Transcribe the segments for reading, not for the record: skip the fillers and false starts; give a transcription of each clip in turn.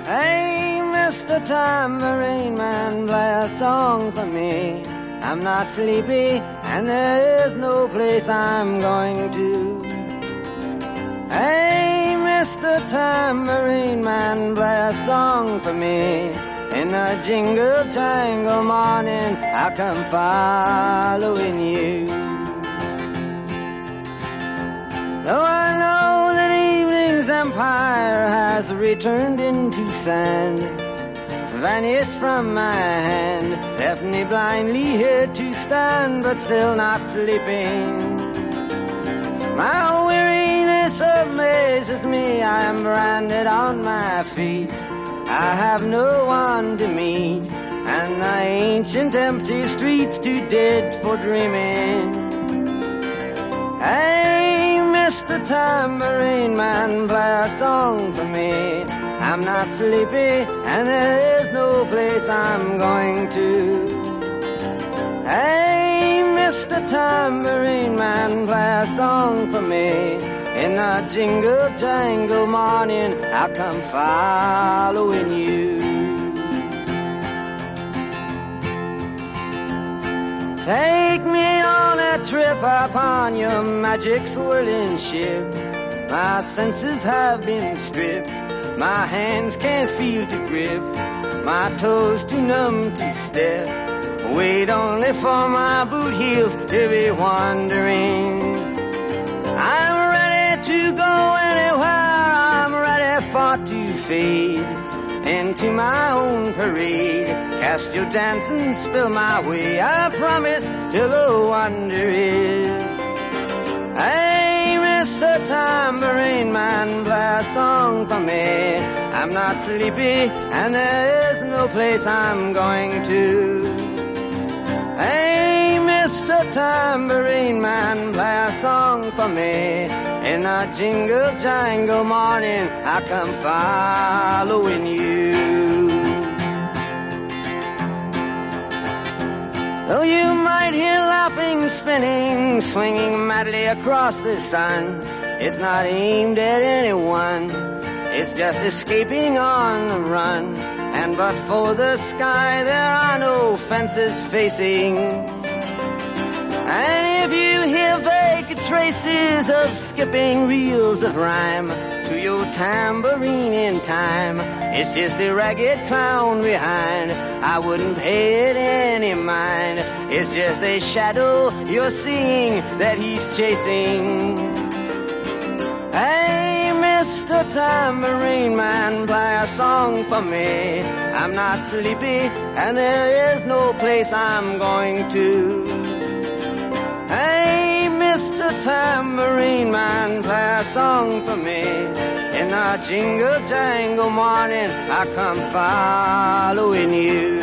Hey, Mr. Tambourine Man, play a song for me. I'm not sleepy, and there is no place I'm going to. Hey, Mr. Tambourine Man, play a song for me. In the jingle jangle morning, I'll come following you. Though I know that evening's empire has returned into sand, vanished from my hand, left me blindly here to stand, but still not sleeping. My weariness amazes me, I am branded on my feet. I have no one to meet, and the ancient empty streets too dead for dreaming. Hey, Mr. Tambourine Man, play a song for me. I'm not sleepy, and there is no place I'm going to. Hey, Mr. Tambourine Man, play a song for me. In the jingle jangle morning, I'll come following you. Take me on a trip upon your magic swirling ship. My senses have been stripped, my hands can't feel to grip, my toes too numb to step. Wait only for my boot heels to be wandering. I'm ready to go anywhere, I'm ready for to fade into my own parade. Cast your dance and spill my way, I promise to go under it. Hey, Mr. Tambourine Man, play a song for me. I'm not sleepy, and there is no place I'm going to. Hey, Mr. Tambourine Man, play a song for me. In the jingle jangle morning, I come following you. Though you might hear laughing, spinning, swinging madly across the sun, it's not aimed at anyone, it's just escaping on the run. And but for the sky, there are no fences facing. And if you hear vague traces of skipping reels of rhyme to your tambourine in time, it's just a ragged clown behind. I wouldn't pay it any mind. It's just a shadow you're seeing that he's chasing. Hey, Mr. Tambourine Man, play a song for me. I'm not sleepy, and there is no place I'm going to. Hey, Mr. Tambourine Man, play a song for me. In the jingle jangle morning, I come following you.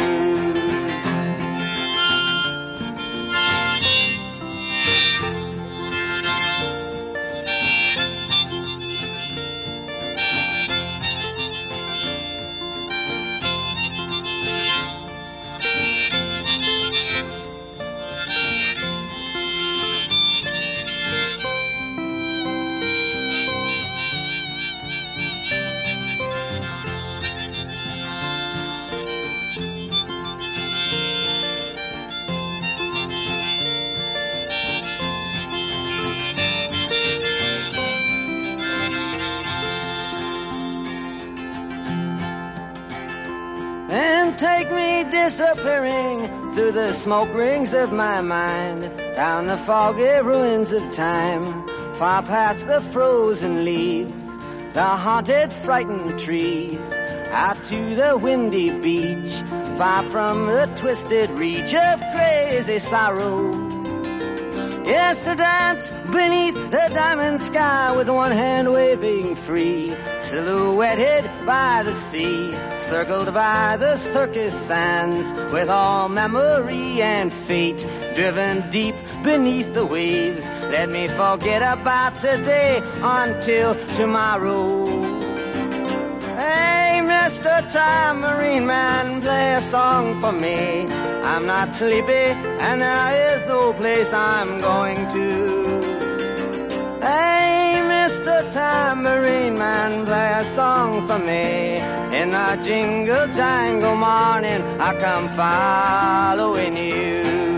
And take me disappearing through the smoke rings of my mind, down the foggy ruins of time, far past the frozen leaves, the haunted, frightened trees, out to the windy beach, far from the twisted reach of crazy sorrow. Yes, to dance beneath the diamond sky with one hand waving free, silhouetted by the sea, circled by the circus sands, with all memory and fate driven deep beneath the waves. Let me forget about today until tomorrow. Hey, Mr. Tambourine Man, play a song for me. I'm not sleepy, and there is no place I'm going to. Hey, Mr. Tambourine Man, play a song for me. In the jingle jangle morning, I come following you.